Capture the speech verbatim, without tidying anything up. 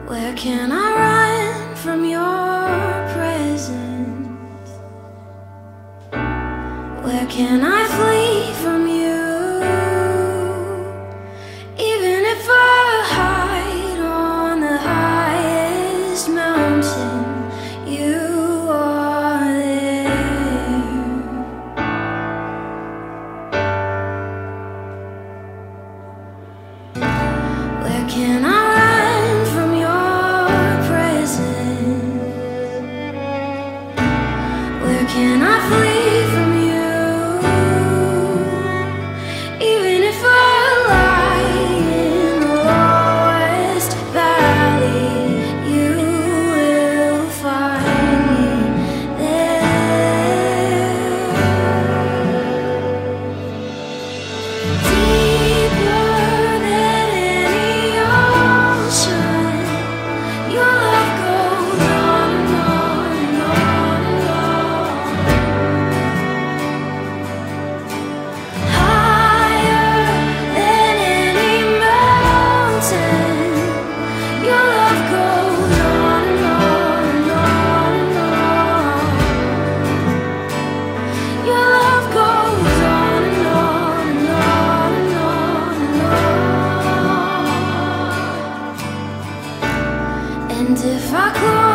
Where can I run from your presence? Where can I flee from you? Even if I hide on the highest mountain, you are there. Where can I run from your presence? Where can I flee from you? Even if I lie in the lowest valley, you will find me there. Deeper than any ocean, your love goes on and on and on and on. Higher than any mountain, your love goes on and on and on and on. Your love goes on and on and on and on and on. And if I close